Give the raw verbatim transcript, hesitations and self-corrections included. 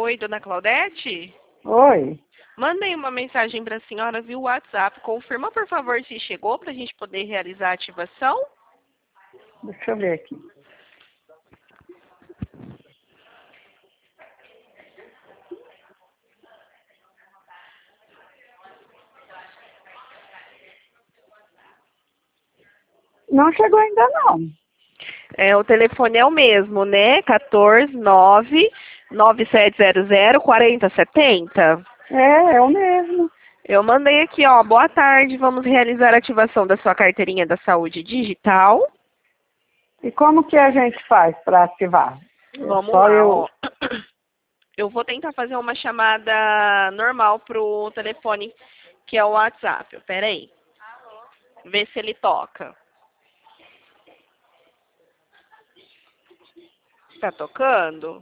Oi, dona Claudete? Oi. Mandei uma mensagem para a senhora via WhatsApp. Confirma, por favor, se chegou para a gente poder realizar a ativação. Deixa eu ver aqui. Não chegou ainda não. É, o telefone é o mesmo, né? quatorze, nove, nove sete zero zero, quarenta setenta. É, é o mesmo. Eu mandei aqui, ó. Boa tarde, vamos realizar a ativação da sua carteirinha da saúde digital. E como que a gente faz para ativar? É Vamos só lá, ó. eu... Eu vou tentar fazer uma chamada normal pro telefone, que é o WhatsApp. Pera aí. Ver se ele toca. Tá tocando?